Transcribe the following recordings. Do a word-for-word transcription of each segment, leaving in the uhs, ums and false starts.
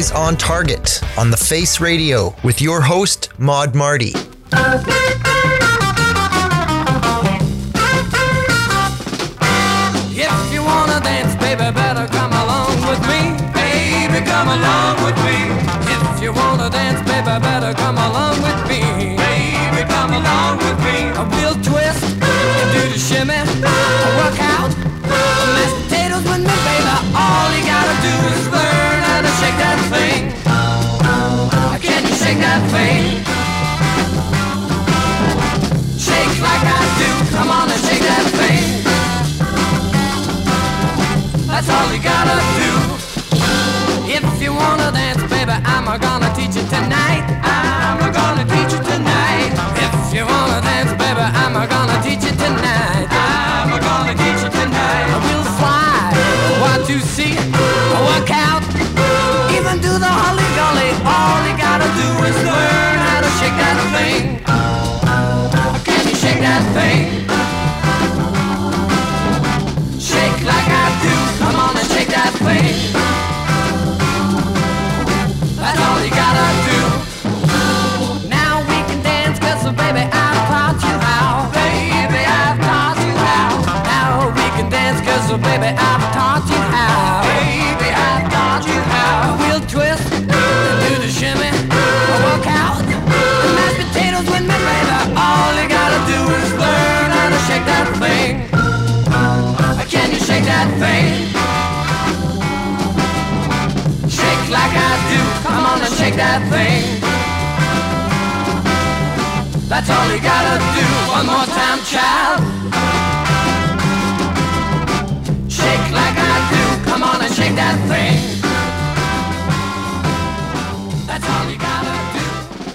Tuesdays on Target on The Face Radio with your host, Maud Marty. If you wanna dance, baby, better come along with me. Baby, come along with me. If you wanna dance, baby, better come along with me. Baby, come along with me. We'll twist and do the shimmy, work out, mashed potatoes with me, baby. All you gotta do is learn how to shake that thing. Can you shake that thing? Shake like I do. Come on and shake that thing. That's all you gotta do. If you wanna dance, baby, I'm gonna teach you tonight. I'm gonna teach you tonight. If you wanna dance, baby, I'm gonna teach you tonight. I'm gonna teach you tonight. We'll fly, Y two C, work out, even do the holly golly. All you gotta do is learn how to shake that thing. Can you shake that thing? Shake like I do. Come on and shake that thing. That's all you gotta do. Now we can dance, cause baby, I've taught you how. Baby, I've taught you how. Now we can dance, cause baby, I've taught you how. Baby, I've taught you how. We'll twist and do the shimmy, work out, the mashed potatoes with me, baby. All you gotta do is learn how to shake that thing. Can you shake that thing? Shake like I do. Come on and shake that thing. That's all you gotta do. One more time, child. Shake like I do. Come on and shake that thing. That's all you gotta do.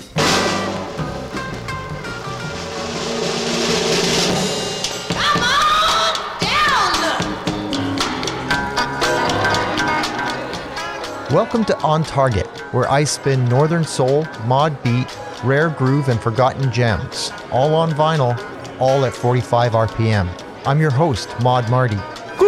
Come on down. Welcome to On Target, where I spin Northern Soul, Mod Beat, Rare Groove, and Forgotten Gems, all on vinyl, all at forty-five R P M. I'm your host, Maud Marty.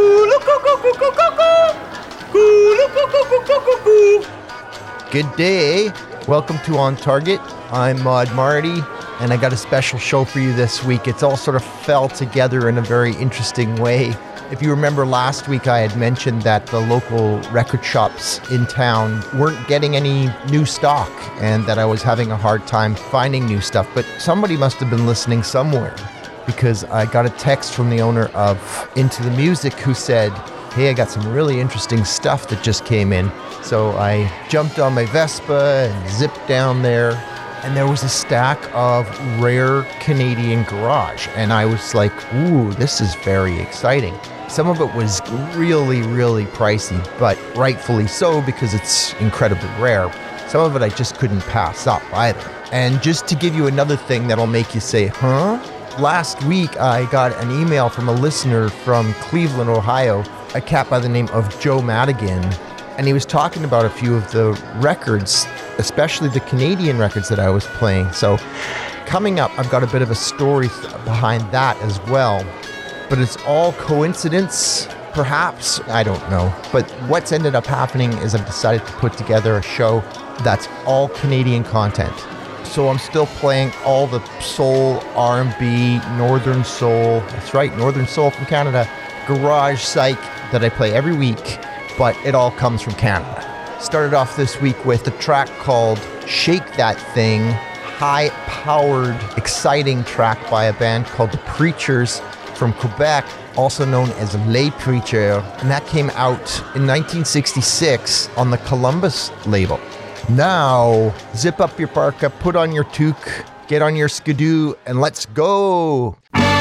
Good day. Welcome to On Target. I'm Maud Marty, and I got a special show for you this week. It's all sort of fell together in a very interesting way. If you remember last week, I had mentioned that the local record shops in town weren't getting any new stock and that I was having a hard time finding new stuff. But somebody must have been listening somewhere, because I got a text from the owner of Into the Music who said, hey, I got some really interesting stuff that just came in. So I jumped on my Vespa and zipped down there, and there was a stack of rare Canadian garage. And I was like, ooh, this is very exciting. Some of it was really, really pricey, but rightfully so, because it's incredibly rare. Some of it I just couldn't pass up either. And just to give you another thing that'll make you say, huh? Last week, I got an email from a listener from Cleveland, Ohio, a cat by the name of Joe Madigan. And he was talking about a few of the records, especially the Canadian records that I was playing. So coming up, I've got a bit of a story th- behind that as well. But it's all coincidence, perhaps, I don't know. But what's ended up happening is I've decided to put together a show that's all Canadian content. So I'm still playing all the soul, R and B, Northern Soul, that's right, Northern Soul from Canada, garage psych that I play every week, but it all comes from Canada. Started off this week with a track called Shake That Thing, high-powered, exciting track by a band called The Preachers from Quebec, also known as Les Preachers, and that came out in nineteen sixty-six on the Columbus label. Now, zip up your parka, put on your toque, get on your skidoo, and let's go!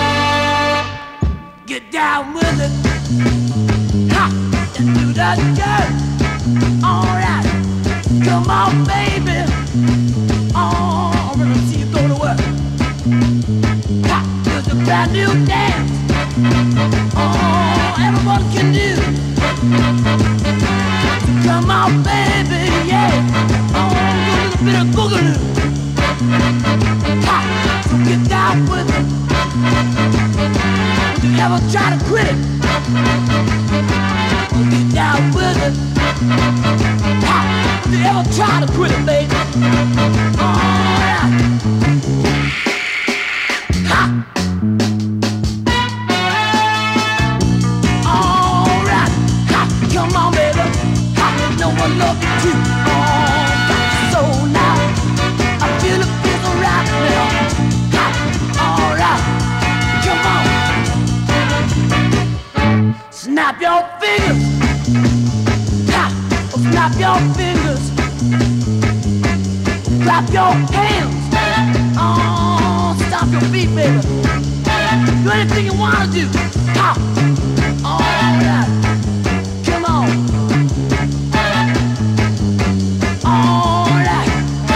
Get down with it. Ha! And do that good. All right. Come on, baby. Oh, we're gonna see you go to work. Ha! It's a brand new dance. Oh, everyone can do. Come on, baby, yeah. Oh, a little bit of boogaloo. Ha! So get down with it. Don't you ever try to quit it. Get down with it. Ha! Don't you ever try to quit it, baby. Oh, yeah. Ha! All right. Ha! Come on, baby. Ha! No one loves you. Oh, got your soul now. I feel it feels alright now. Ha! All right. Come on. Snap your fingers. Ha! Oh, snap your fingers. Clap your hands. Oh, stomp your feet, baby. Do anything you wanna do. Ha! All right. Come on. All right.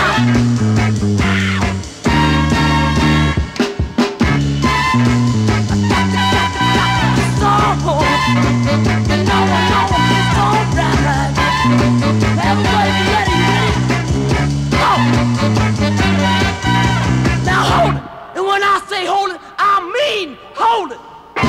Everybody be ready, ready? Go! Now hold it. And when I say hold it, I mean hold it.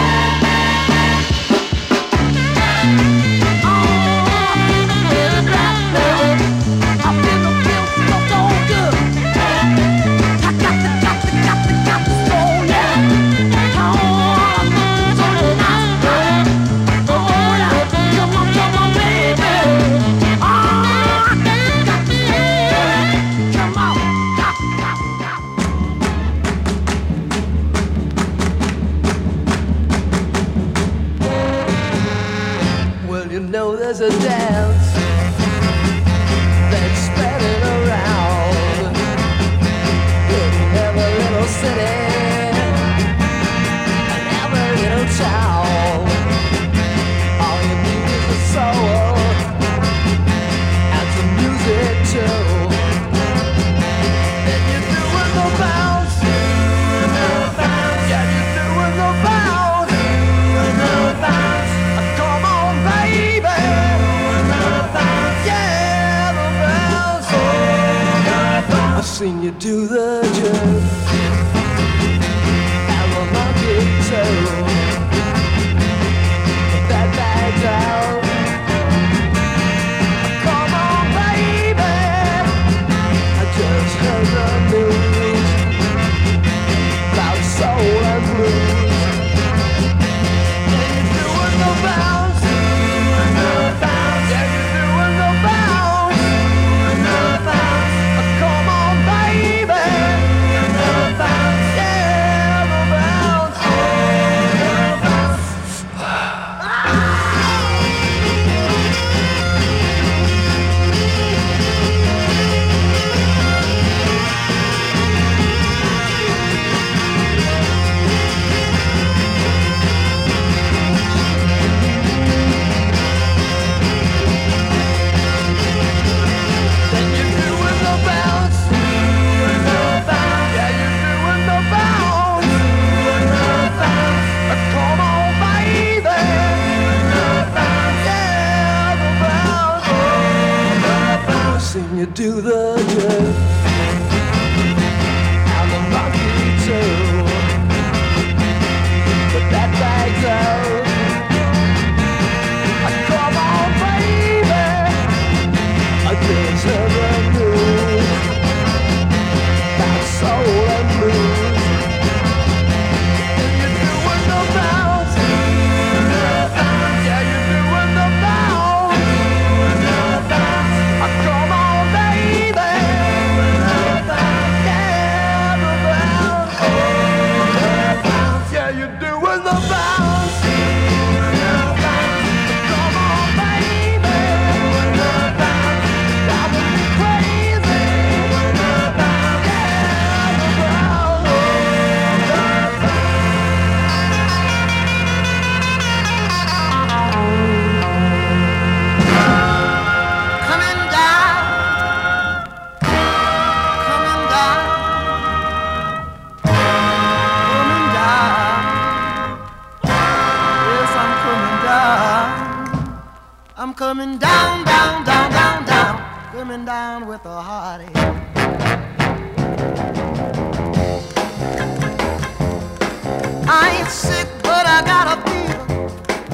There's a dance that's spreading around in every little city and every little town. All you need is a soul and some music too. And you're doing the bounce, yeah, you're doing the bounce, the bounce. Come on, baby. I've seen you do the jerk and the monkey too. Put that bag down. Come on, baby. I just heard the news about soul and blues. And you're doing the bounce, doing the bounce. Yeah, you're doing the bounce, doing the bounce. Come on, baby. The bounce, yeah, the bounce, the bounce. Then you're doing the bounce, doing the bounce. Yeah, you're doing the bounce, doing the bounce. Come on, baby. The bounce, yeah, the bounce, the bounce. I've seen you do the jerk and the monkey too. But that bag's out. Come on, baby. I just heard the news about soul and blues. And you're doing the bounce, the bounce. Yeah, you're doing the bounce, the bounce. Come on, baby. The bounce, yeah, the bounce, the bounce. Yeah, you're doing the bounce, the bounce. Come on, baby. The bounce, driving me crazy. The bounce, yeah, the bounce, the bounce. Coming down, coming down, coming down. Yes, I'm coming down. I'm coming down, down, down, down, down. Coming down with a heartache. I ain't sick, but I got a fever.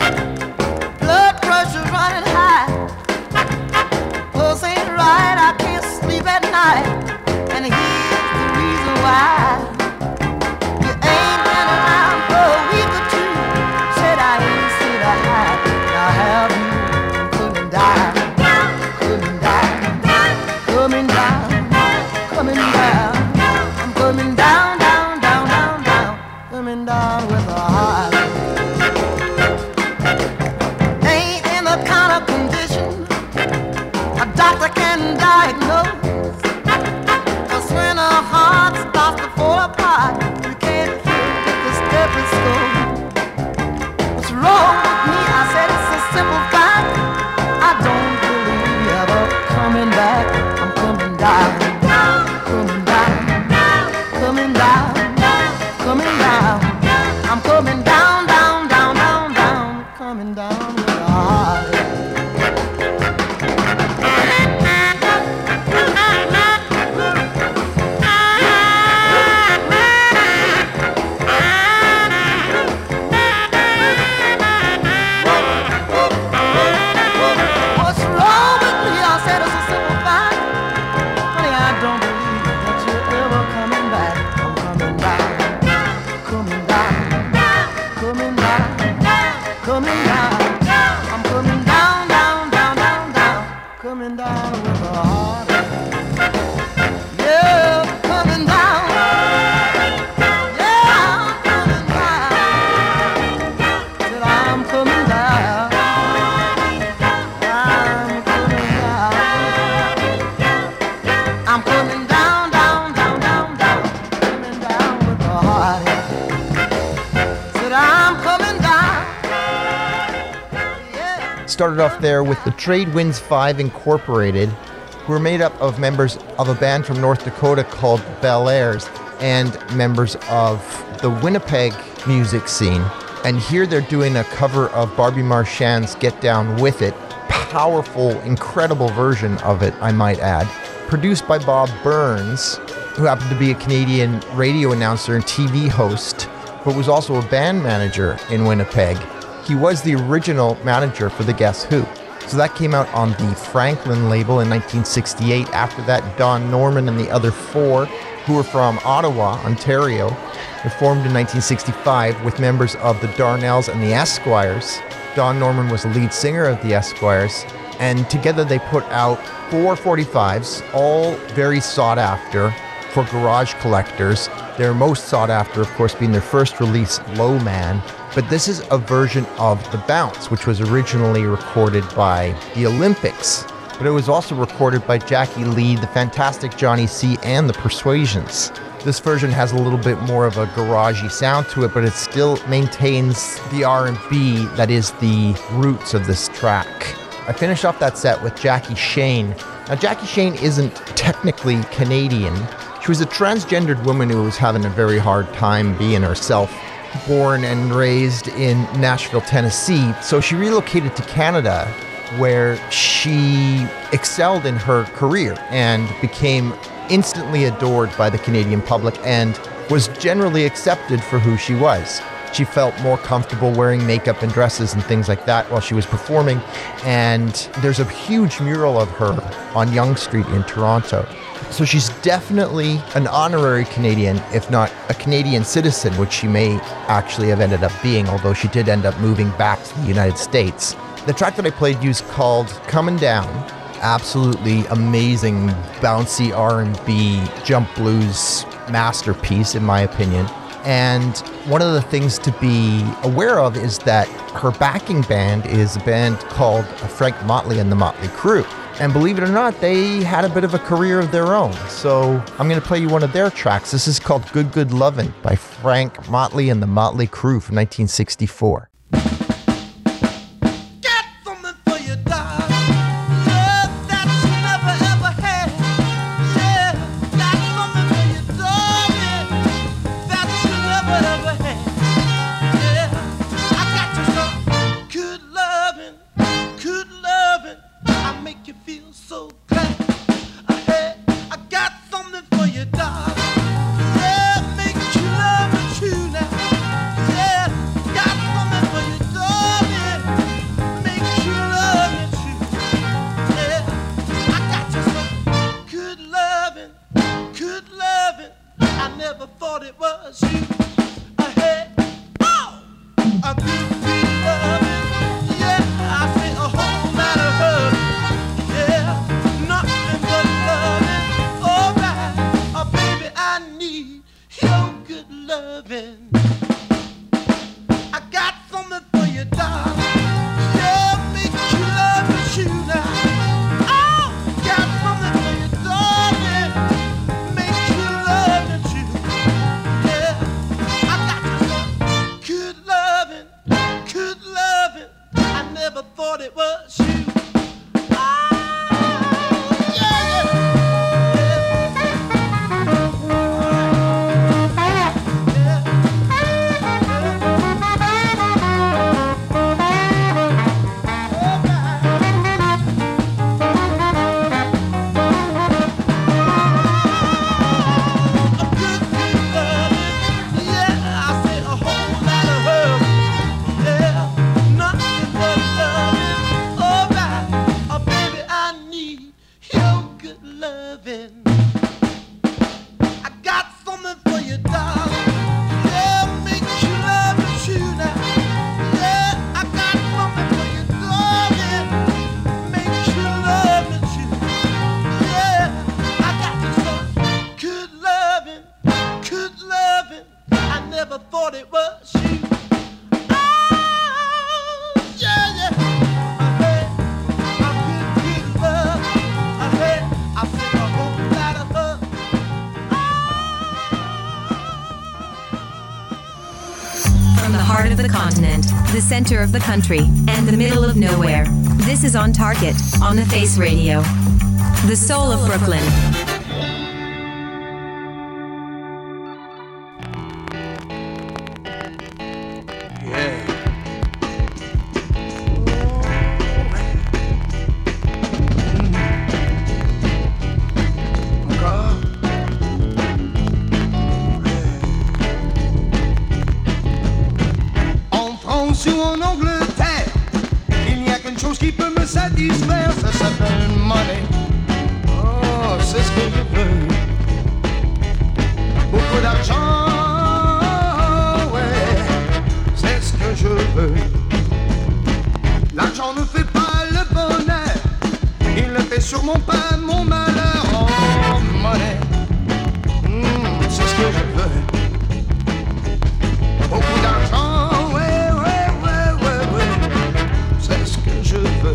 Blood pressure's running high. Pulse ain't right, I can't coming down, coming down, coming down. I'm coming down, down, down, down, down, coming down with a heart. What's wrong with me? I said it's a simple fact. Honey, I don't believe that you're ever coming back. I'm coming down, coming down, coming down, coming down. I'm coming down, down, down, down, down, coming down with a heart. Yeah, coming down. Yeah, I'm coming down. Till I'm coming down. I'm coming down. I'm coming down, down, down, down, down, coming down with a heart. Said I'm coming down. Yeah. Started off there with the Trade Winds Five Incorporated, who were made up of members of a band from North Dakota called Bel Airs and members of the Winnipeg music scene. And here they're doing a cover of Barbie Marchand's Get Down With It. Powerful, incredible version of it, I might add. Produced by Bob Burns, who happened to be a Canadian radio announcer and T V host, but was also a band manager in Winnipeg. He was the original manager for the Guess Who. So that came out on the Franklin label in nineteen sixty-eight. After that, Don Norman and the other four, who were from Ottawa, Ontario, were formed in nineteen sixty-five with members of the Darnells and the Esquires. Don Norman was the lead singer of the Esquires, and together they put out four forty-fives, all very sought after for garage collectors. Their most sought after, of course, being their first release, Low Man. But this is a version of The Bounce, which was originally recorded by the Olympics. But it was also recorded by Jackie Lee, the Fantastic Johnny C, and the Persuasions. This version has a little bit more of a garagey sound to it, but it still maintains the R and B that is the roots of this track. I finished off that set with Jackie Shane. Now, Jackie Shane isn't technically Canadian. She was a transgendered woman who was having a very hard time being herself. Born and raised in Nashville, Tennessee. So she relocated to Canada, where she excelled in her career and became instantly adored by the Canadian public and was generally accepted for who she was. She felt more comfortable wearing makeup and dresses and things like that while she was performing. And there's a huge mural of her on Yonge Street in Toronto. So she's definitely an honorary Canadian, if not a Canadian citizen, which she may actually have ended up being, although she did end up moving back to the United States. The track that I played you is called Comin' Down. Absolutely amazing, bouncy R and B, jump blues masterpiece, in my opinion. And one of the things to be aware of is that her backing band is a band called Frank Motley and the Motley Crew. And believe it or not, they had a bit of a career of their own. So I'm going to play you one of their tracks. This is called Good Good Lovin' by Frank Motley and the Motley Crew from nineteen sixty-four. heart of the continent, the center of the country, and the middle of nowhere. This is On Target, on the Face Radio. The soul of Brooklyn. Satisfaire, ça s'appelle money. Oh, c'est ce que je veux. Beaucoup d'argent, ouais, c'est ce que je veux. L'argent ne fait pas le bonheur, il ne fait sûrement pas mon malheur. Oh, money, mm, c'est ce que je veux. Beaucoup d'argent, ouais, ouais, ouais, ouais, ouais, c'est ce que je veux.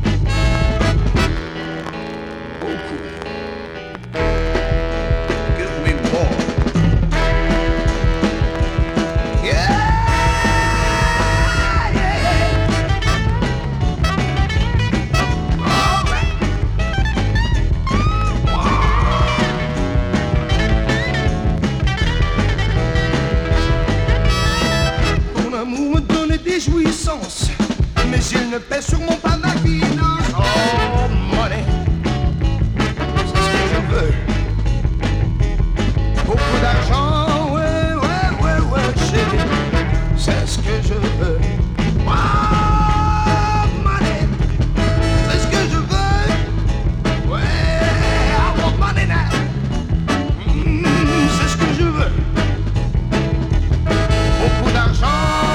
Mais il ne paie sûrement pas ma finance. Oh, money, c'est ce que je veux. Beaucoup d'argent, ouais, ouais, ouais, ouais, chérie, c'est ce que je veux. Oh, money, c'est ce que je veux. Ouais, I want money now. Mm, c'est ce que je veux. Beaucoup d'argent.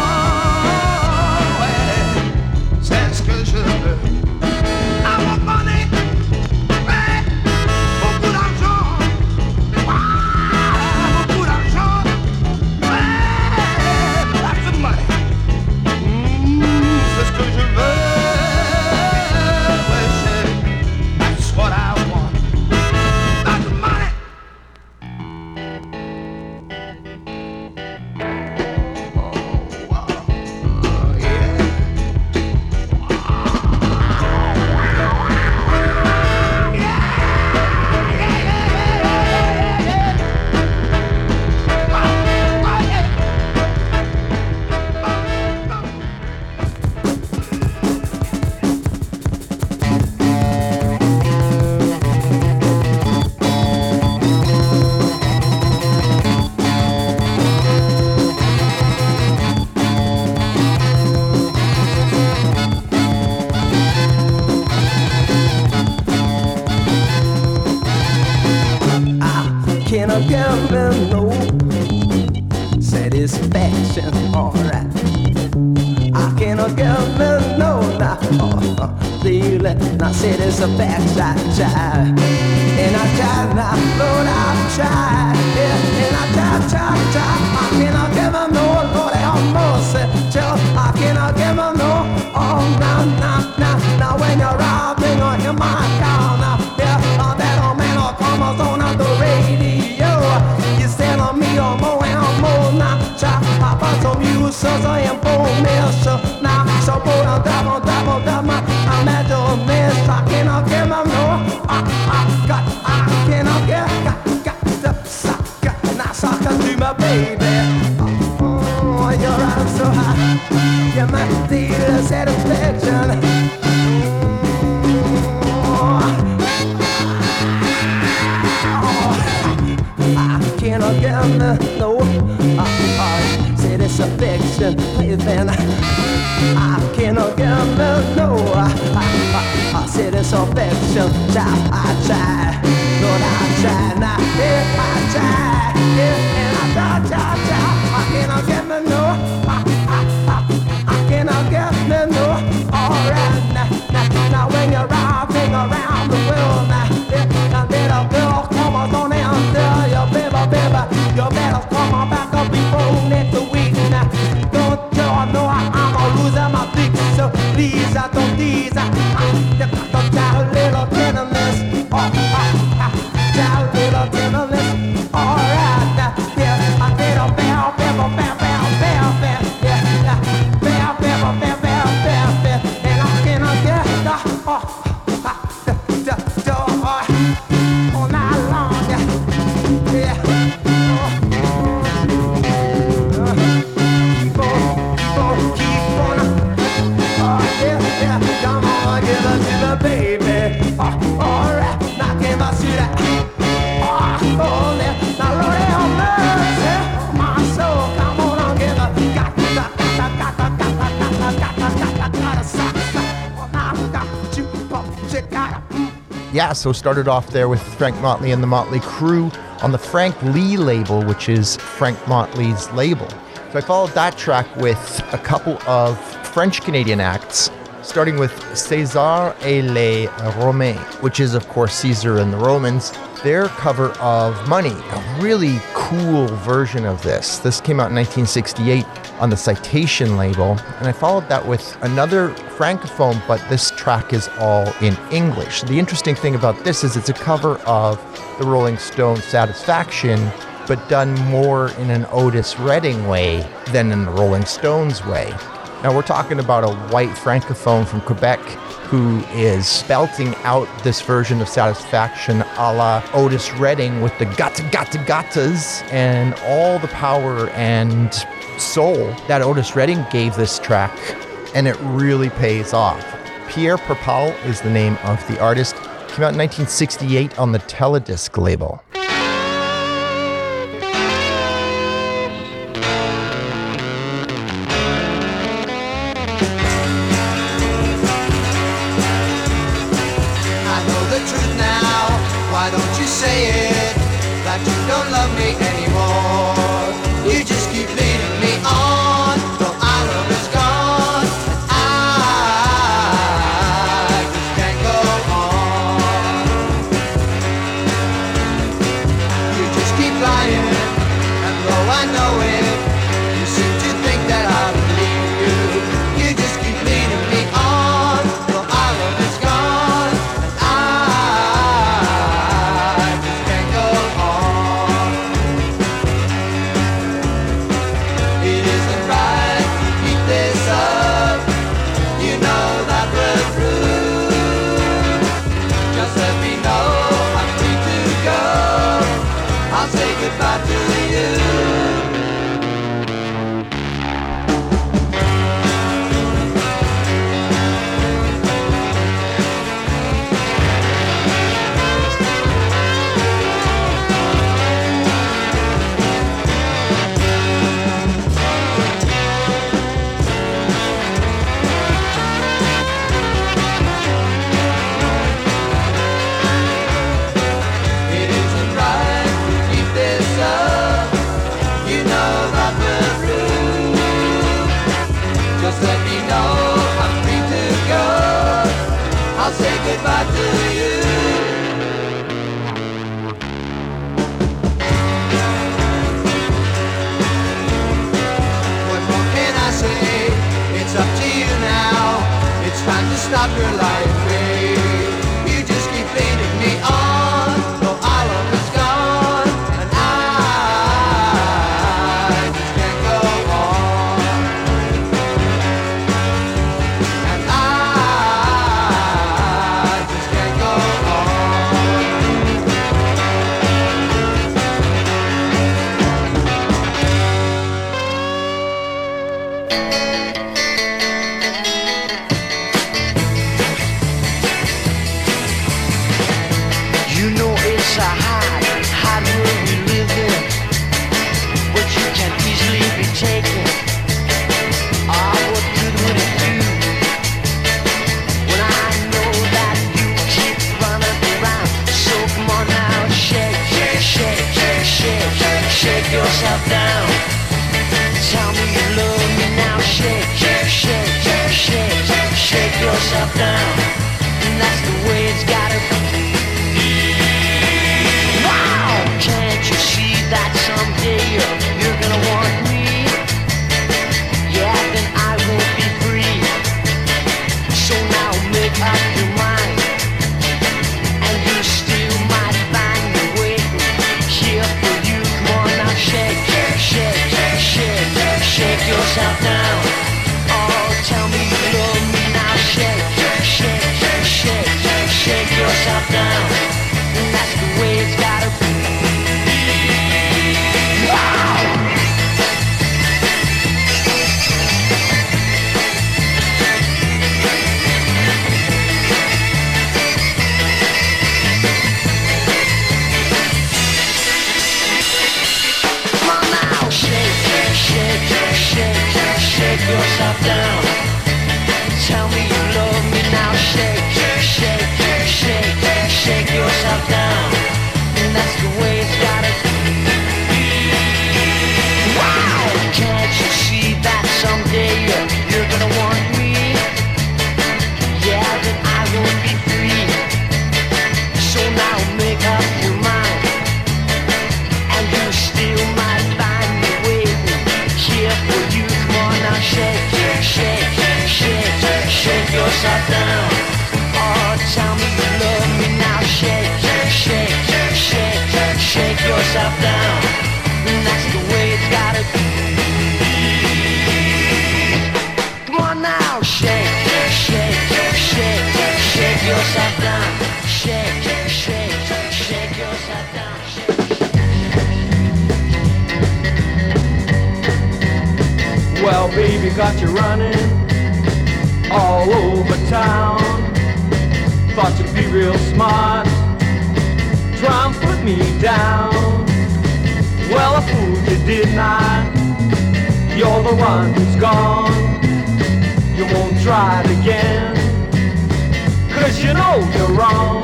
Backside child, and I tried now, Lord, I've tried, yeah, and I tried, tried, tried. I cannot give them no, Lord, have mercy, child. I cannot give them no, oh, now, now, now, now when you're robbing or in my car now, yeah, uh, that old man will come us on the radio. You telling me oh, more and more now, child. I bought some uses of information now, so put on top on top on top, my imagination. I cannot give them no, I, I got, I cannot get, got, got the sucker, now sucker to my baby. Oh, you're out so high, you're my dealer satisfaction. Oh, I cannot get them no, I, I said it's affection, then I cannot get them no, I, I, I said it's affection, child, I try, Lord, I try, now, yeah, I try, yeah, and I try, try, try, I cannot get me no, I, I, I, I cannot get me no, alright, now, now, now when you're riding around the world, now, yeah, and then a girl comes on and tell you, baby, baby, you better come on back up before next week, now, don't you know I, I'm a loser, my dick, so please, I don't tease, I, I, I, a little tenderness, oh, oh, oh, a little tenderness, alright, yeah, I did a bow, bow, bow, bow, bow, bow, yeah, yeah, so started off there with Frank Motley and the Motley Crew on the Frank Lee label, which is Frank Motley's label. So I followed that track with a couple of French-Canadian acts, starting with César et les Romains, which is, of course, Caesar and the Romans. Their cover of Money, a really cool version of this. This came out in nineteen sixty-eight on the Citation label, and I followed that with another Francophone, but this track is all in English. The interesting thing about this is it's a cover of the Rolling Stones' Satisfaction, but done more in an Otis Redding way than in the Rolling Stones way. Now we're talking about a white Francophone from Quebec who is belting out this version of Satisfaction a la Otis Redding with the gata gata gatas and all the power and soul that Otis Redding gave this track, and it really pays off. Pierre Perpal is the name of the artist. Came out in nineteen sixty-eight on the Teledisc label. Say it, that you don't love me anymore. You just keep leading me on, though our love is gone. I just can't go on. You just keep lying, and though I know it, you seem to think that I believe you. You just keep leading me on, though our love is gone. And I goodbye to you. Goodbye to you. What more can I say? It's up to you now. It's time to stop your lying, babe. You just keep leading me on, though our love is gone, and I just can't go on. And I yourself down. Tell me you love me now. Shake, shake, shake, shake, shake, shake yourself down. And that's the way it's gotta be. Wow! Can't you see that someday you're, you're gonna want me? Yeah, then I won't be free. So now make up your mind, and you still might find me waiting here for you. Shake, shake, shake, shake, shake yourself down. Oh, tell me you love me now. Shake, shake, shake, shake yourself down. And that's the way it's gotta be. Wow! Shake yourself down. Tell me you love me now. Shake, shake, shake, shake down. Oh, tell me you love me now. Shake, shake, shake, shake yourself down. That's the way it's gotta be. Come on now, shake, shake, shake, shake yourself down. Shake, shake, shake yourself down. Well, baby, got you running all over town. Thought you'd be real smart, try and put me down. Well, I fooled you, didn't I? You're the one who's gone. You won't try it again, 'cause you know you're wrong.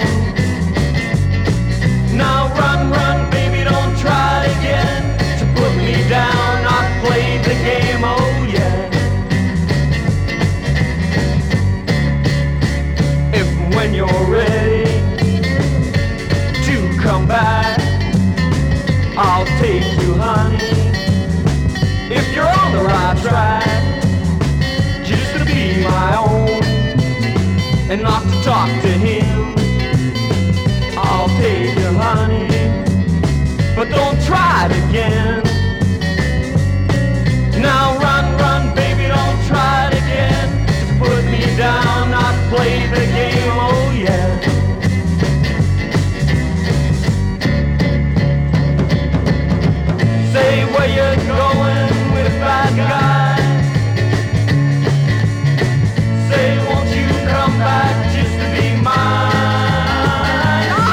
Now run, run, baby, don't try it again to put me down. I played the game, oh yeah. If and when you're ready to come back, I'll take you, honey. If you're on the right track, just to be my own and not to talk to him, I'll take you, honey. But don't try it again. Now run, run, baby, don't try it again to put me down. I play the game, oh yeah. Say where you're going with that guy. Say, won't you come back just to be mine? Oh!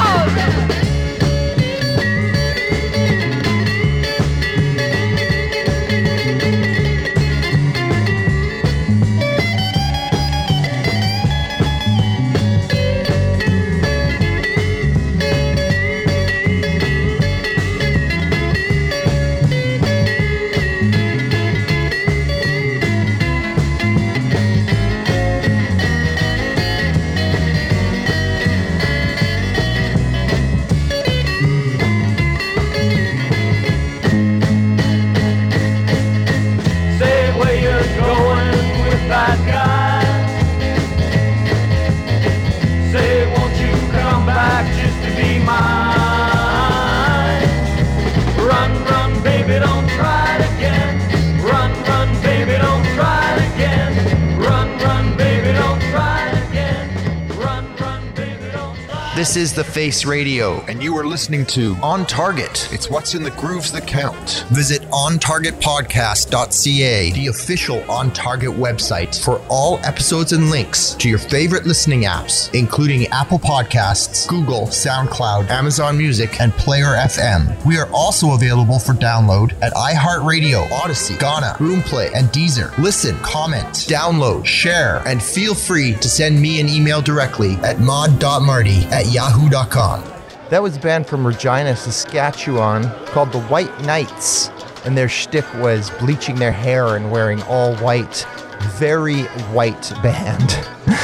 This is The Face Radio, and you are listening to On Target. It's what's in the grooves that count. Visit on target podcast dot c a, the official On Target website for all episodes and links to your favorite listening apps, including Apple Podcasts, Google, SoundCloud, Amazon Music, and Player F M. We are also available for download at iHeartRadio, Odyssey, Ghana, Roomplay, and Deezer. Listen, comment, download, share, and feel free to send me an email directly at mod dot marty at yahoo dot com. That was a band from Regina, Saskatchewan called the White Knights, and their shtick was bleaching their hair and wearing all white. Very white band.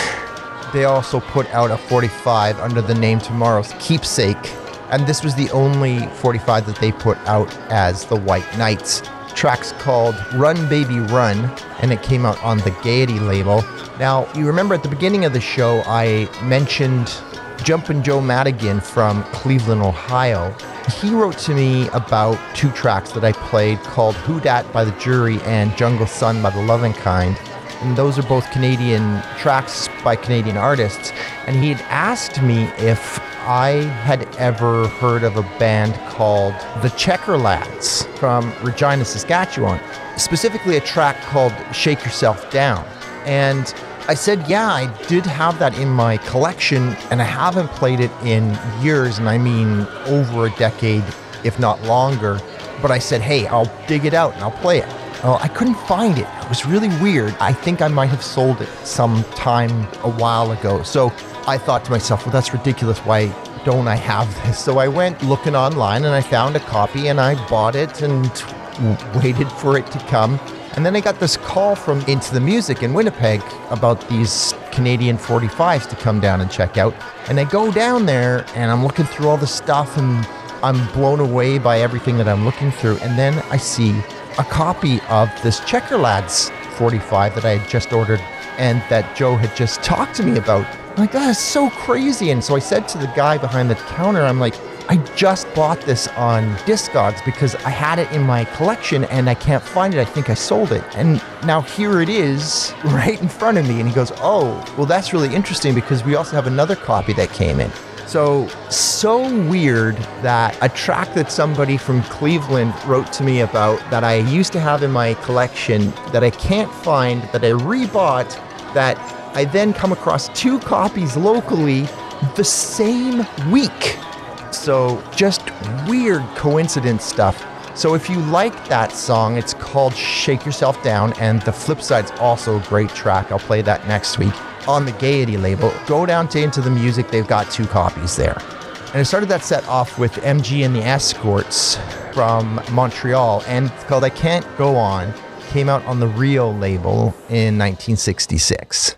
They also put out a forty-five under the name Tomorrow's Keepsake, and this was the only forty-five that they put out as the White Knights. Track's called Run Baby Run, and it came out on the Gaiety label. Now, you remember at the beginning of the show, I mentioned Jumpin' Joe Madigan from Cleveland, Ohio. He wrote to me about two tracks that I played called Who Dat by The Jury and Jungle Sun by The Loving Kind. And those are both Canadian tracks by Canadian artists. And he had asked me if I had ever heard of a band called The Checker Lads from Regina, Saskatchewan. Specifically a track called Shake Yourself Down. And I said, yeah, I did have that in my collection, and I haven't played it in years, and I mean over a decade, if not longer. But I said, hey, I'll dig it out and I'll play it. Well, I couldn't find it. It was really weird. I think I might have sold it some time a while ago. So I thought to myself, well, that's ridiculous. Why don't I have this? So I went looking online and I found a copy and I bought it and waited for it to come. And then I got this call from Into the Music in Winnipeg about these Canadian forty-fives to come down and check out. And I go down there and I'm looking through all the stuff and I'm blown away by everything that I'm looking through. And then I see a copy of this Checker Lads forty-five that I had just ordered and that Joe had just talked to me about. I'm like, that's so crazy. And so I said to the guy behind the counter, I'm like, I just bought this on Discogs because I had it in my collection and I can't find it. I think I sold it. And now here it is right in front of me. And he goes, oh, well, that's really interesting because we also have another copy that came in. So, so weird that a track that somebody from Cleveland wrote to me about that I used to have in my collection that I can't find, that I rebought, that I then come across two copies locally the same week. So just weird coincidence stuff. So if you like that song, it's called Shake Yourself Down, and the flip side's also a great track. I'll play that next week on the Gaiety label. Go down to Into the Music, they've got two copies there. And I started that set off with M G and the Escorts from Montreal, and it's called I Can't Go On. Came out on the Rio label in nineteen sixty-six.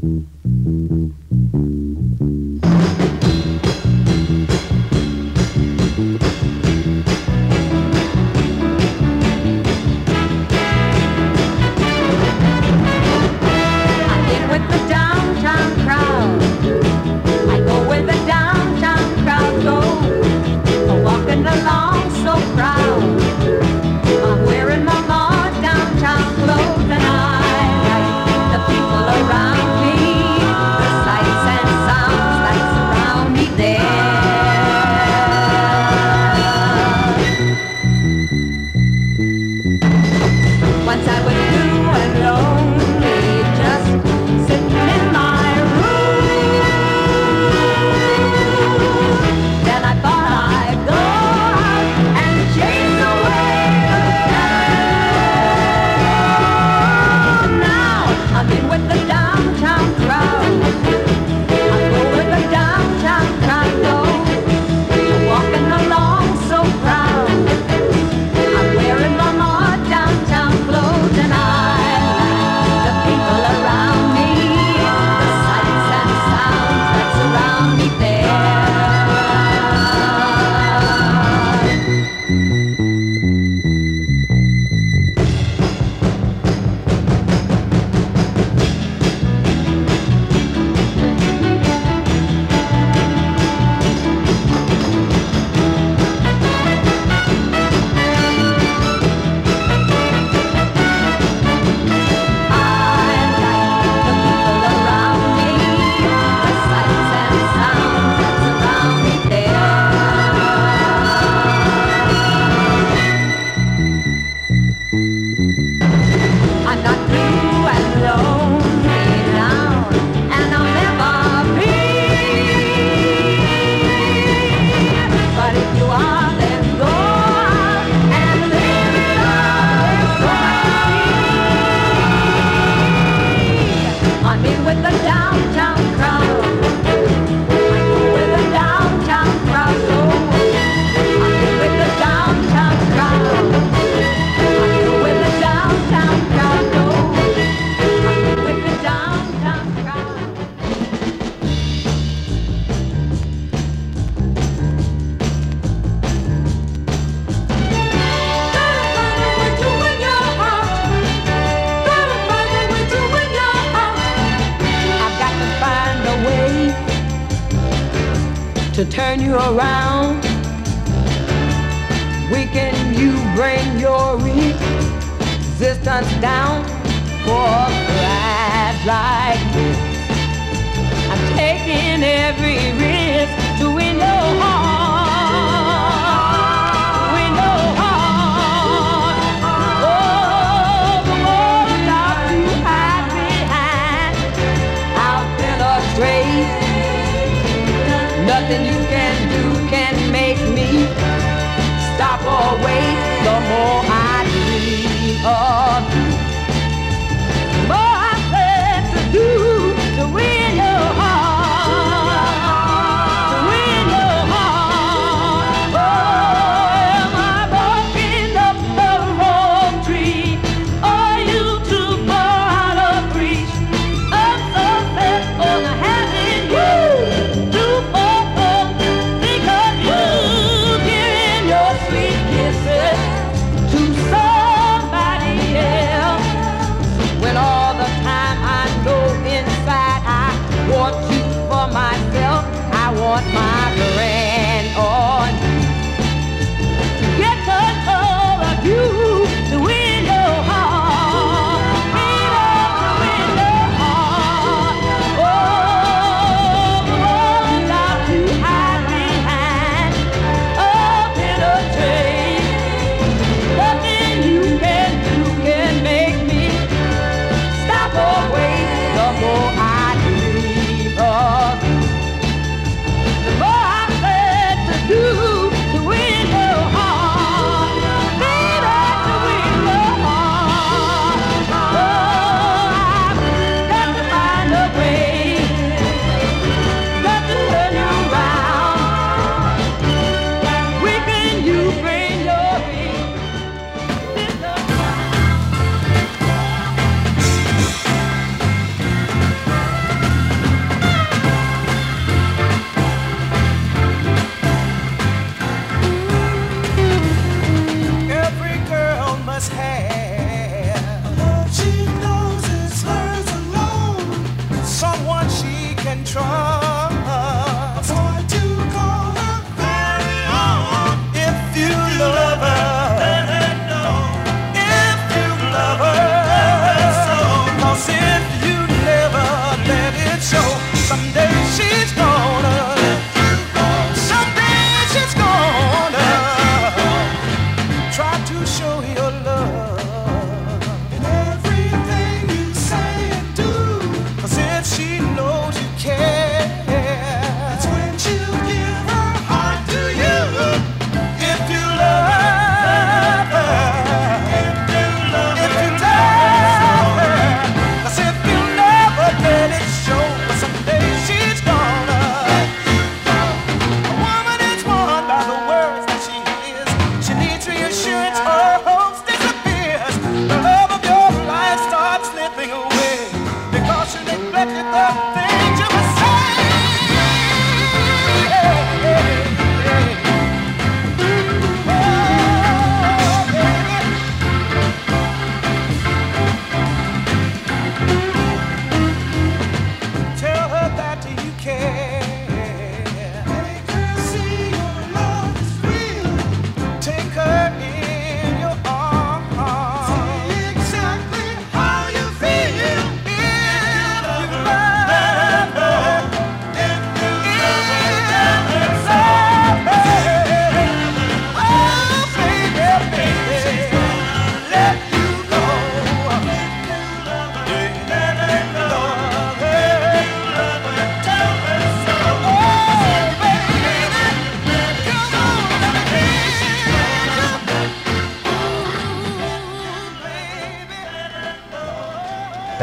To turn you around, weaken you, bring your resistance down for a ride like this. I'm taking every risk to win your heart, win your heart. Oh, the world out you hide behind, I'll penetrate. Nothing you can do can make me stop or wait. The more I dream of you, the more I said to do to win your heart, to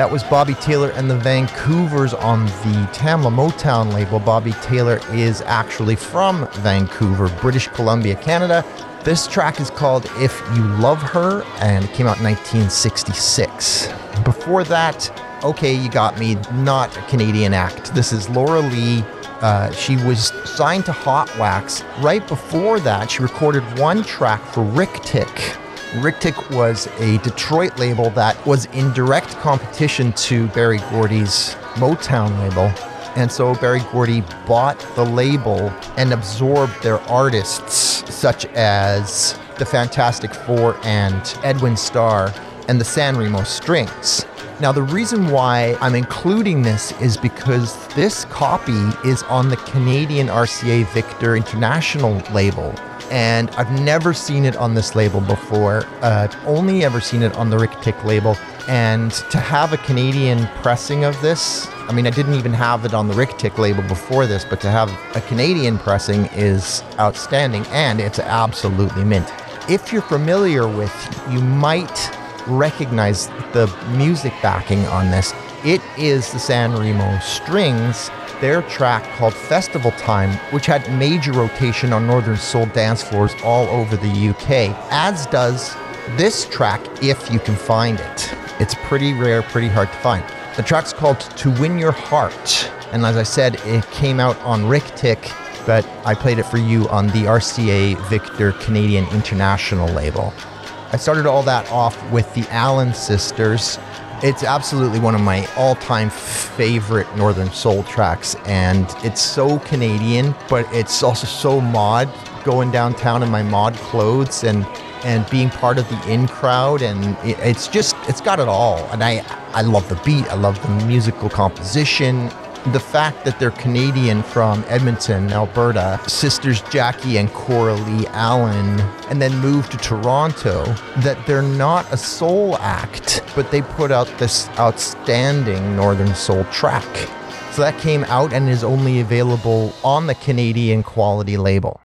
That was Bobby Taylor and the Vancouvers on the Tamla Motown label. Bobby Taylor is actually from Vancouver, British Columbia, Canada. This track is called If You Love Her, and it came out in nineteen sixty-six. Before that, Okay, You Got Me, not a Canadian act. This is Laura Lee. Uh, she was signed to Hot Wax. Right before that, she recorded one track for Rick Tick. Rick Tick was a Detroit label that was in direct competition to Berry Gordy's Motown label. And so Berry Gordy bought the label and absorbed their artists such as the Fantastic Four and Edwin Starr and the San Remo Strings. Now, the reason why I'm including this is because this copy is on the Canadian R C A Victor International label. And I've never seen it on this label before. Uh, I've only ever seen it on the Rick Tick label. And to have a Canadian pressing of this, I mean, I didn't even have it on the Rick Tick label before this, but to have a Canadian pressing is outstanding, and it's absolutely mint. If you're familiar with, you might recognize the music backing on this. It is the San Remo Strings, their track called Festival Time, which had major rotation on Northern Soul dance floors all over the U K, as does this track, if you can find it. It's pretty rare, pretty hard to find. The track's called To Win Your Heart, and as I said, it came out on Rick Tick, but I played it for you on the R C A Victor Canadian International label. I started all that off with the Allen Sisters. It's absolutely one of my all-time favorite Northern Soul tracks, and it's so Canadian, but it's also so mod, going downtown in my mod clothes and and being part of the in crowd, and it, it's just, it's got it all. And I, I love the beat, I love the musical composition. The fact that they're Canadian from Edmonton, Alberta, sisters Jackie and Coralie Allen, and then moved to Toronto, that they're not a soul act, but they put out this outstanding Northern Soul track. So that came out and is only available on the Canadian Quality label.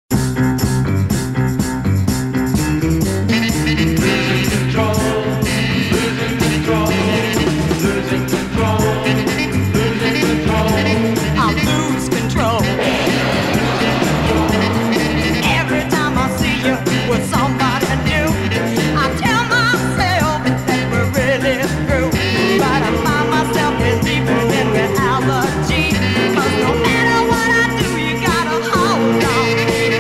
Cause no matter what I do, you gotta hold on.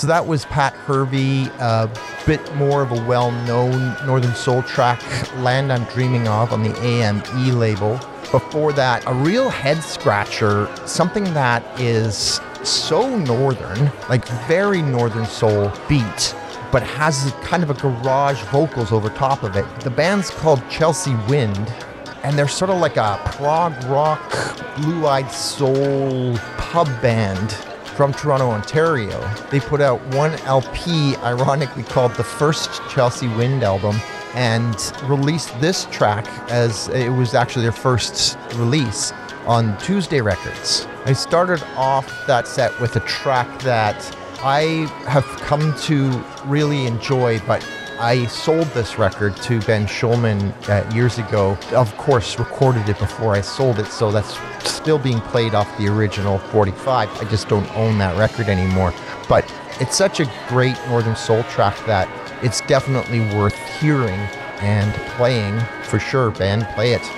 that was Pat Hervey, a bit more of a well-known Northern Soul track, Land I'm Dreaming Of, on the A M E label. Before that, a real head-scratcher, something that is so northern, like very Northern Soul beat, but has kind of a garage vocals over top of it. The band's called Chelsea Wind, and they're sort of like a prog rock, blue-eyed soul pub band from Toronto, Ontario. They put out one L P, ironically called the first Chelsea Wind album, and released this track as it was actually their first release on Tuesday Records. I started off that set with a track that I have come to really enjoy, but I sold this record to Ben Schulman uh, years ago. Of course, recorded it before I sold it, so that's still being played off the original forty-five. I just don't own that record anymore. But it's such a great Northern Soul track that it's definitely worth hearing and playing. For sure, Ben, play it.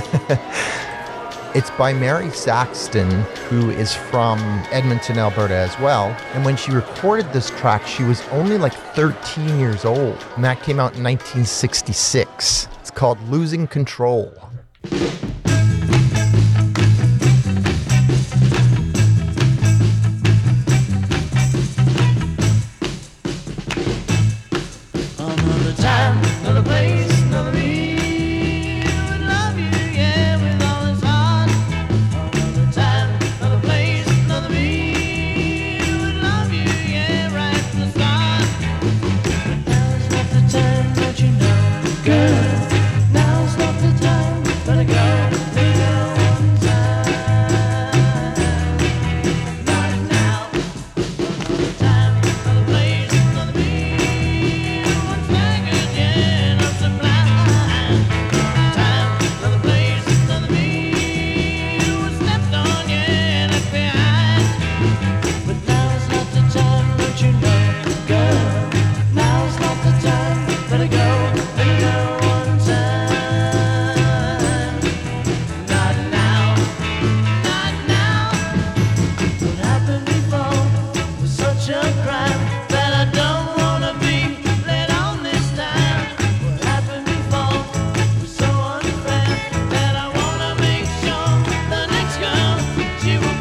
It's by Mary Saxton, who is from Edmonton, Alberta as well. And when she recorded this track, she was only like thirteen years old. And that came out in nineteen sixty-six. It's called Losing Control. Another time, another place, another me. Would love you, yeah, with all his heart. Another time, another place, another me. Would love you, yeah, right from the start. But now's not the time, don't you know, girl? Now's not the time, better go, better go one time. Not now. Another time, another place, another me. What's back again? I'm so blind. Time, another place, another me. Was stepped on, yeah, left behind. But now's not the time, don't you know, girl? Now's not the time, better go, better go one time. Not now, not now. What happened before was such a crime that I don't wanna be let on this time. What happened before was so unfair that I wanna make sure the next girl she will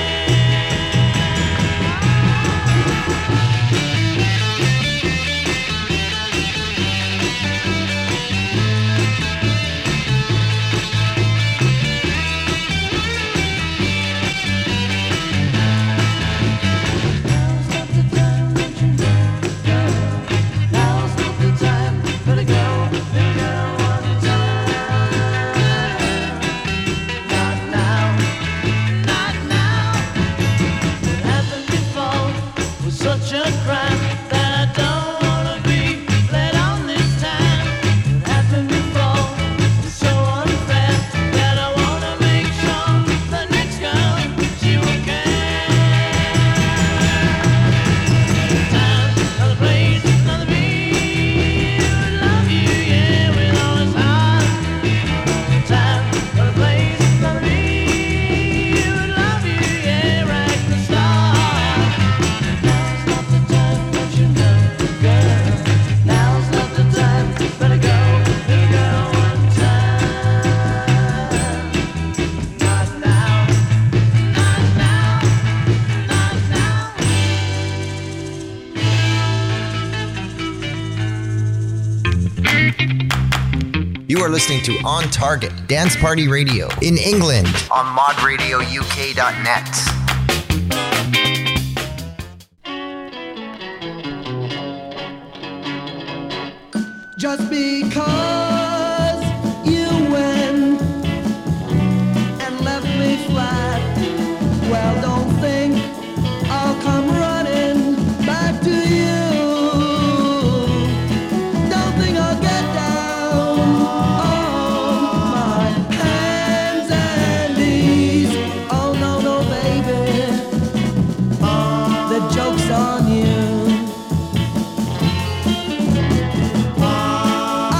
Now's not the time, don't you know, girl? Now's not the time, better go, better go one time. Not now, not now. What happened before was such a crime that I don't wanna be let on this time. What happened before was so unfair that I wanna make sure the next girl she will care. Time, another place, another me. Would love you, yeah, with all his heart. Time, another place, another me. Would love you, yeah, right from the start. Now's not the time, don't you know, girl? Now's not the time, better go, better go one time. Not now, not now, not now. You are listening to On Target Dance Party Radio in England on mod radio u k dot net. Just because you went and left me flat, well, don't think I'll come running back to you. Don't think I'll get down on my hands and knees. Oh no, no, baby, the joke's on you. I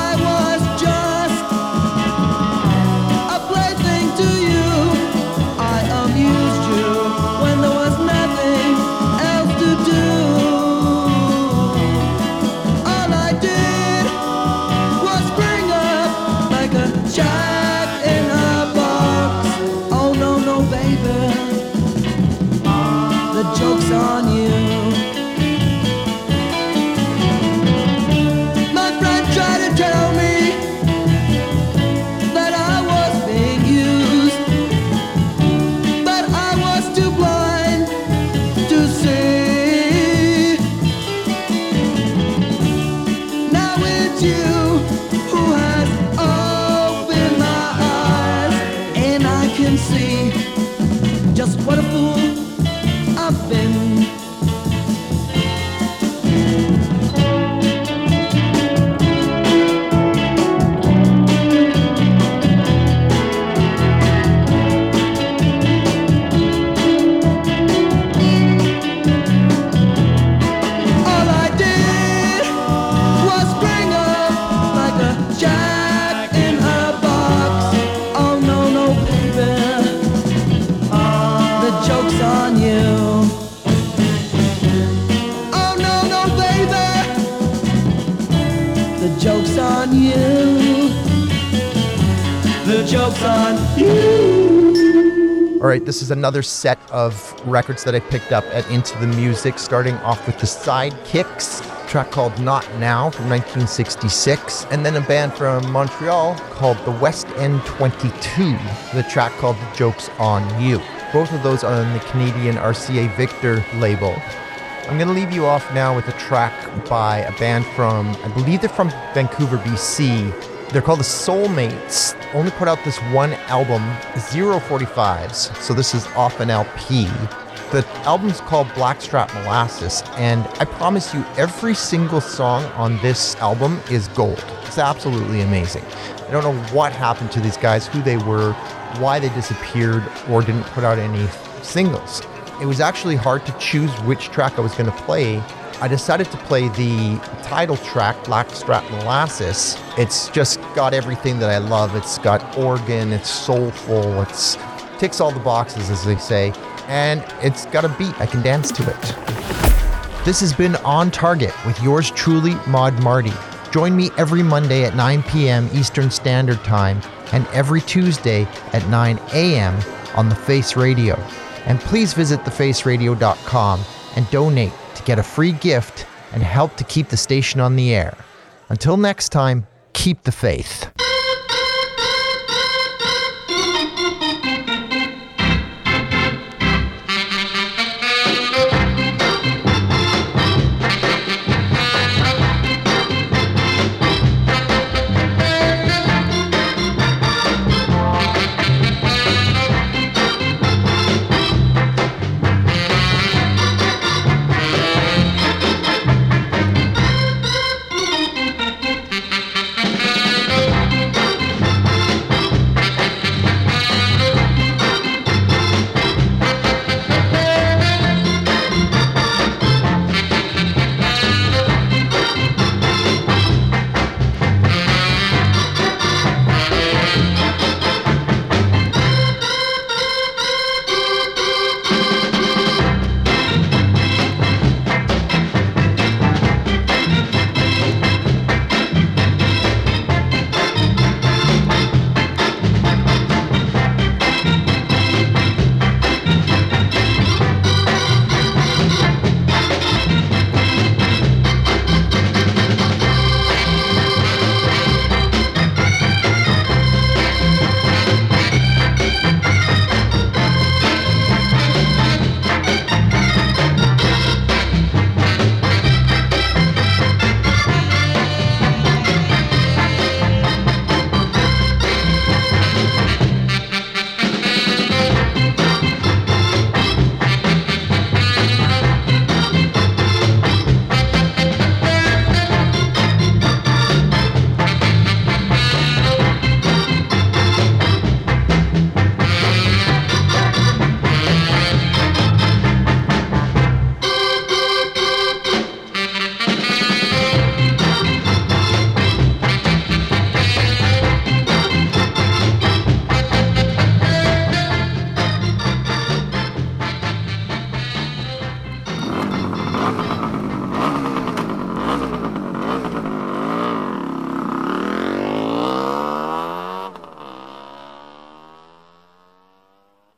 joke's on you. All right, this is another set of records that I picked up at Into the Music, starting off with the Sidekicks, a track called Not Now from nineteen sixty-six, and then a band from Montreal called the West End twenty-two, the track called The Joke's on You. Both of those are on the Canadian R C A Victor label. I'm going to leave you off now with a track by a band from, I believe they're from Vancouver, B C. They're called the Soulmates. Only put out this one album, zero forty-fives, so this is off an L P. The album's called Blackstrap Molasses, and I promise you every single song on this album is gold. It's absolutely amazing. I don't know what happened to these guys, who they were, why they disappeared, or didn't put out any singles. It was actually hard to choose which track I was going to play. I decided to play the title track, Blackstrap Molasses. It's just got everything that I love. It's got organ, it's soulful, it's ticks all the boxes, as they say, and it's got a beat. I can dance to it. This has been On Target with yours truly, Maud Marty. Join me every Monday at nine p.m. Eastern Standard Time and every Tuesday at nine a.m. on The Face Radio. And please visit the face radio dot com and donate to get a free gift and help to keep the station on the air. Until next time, keep the faith.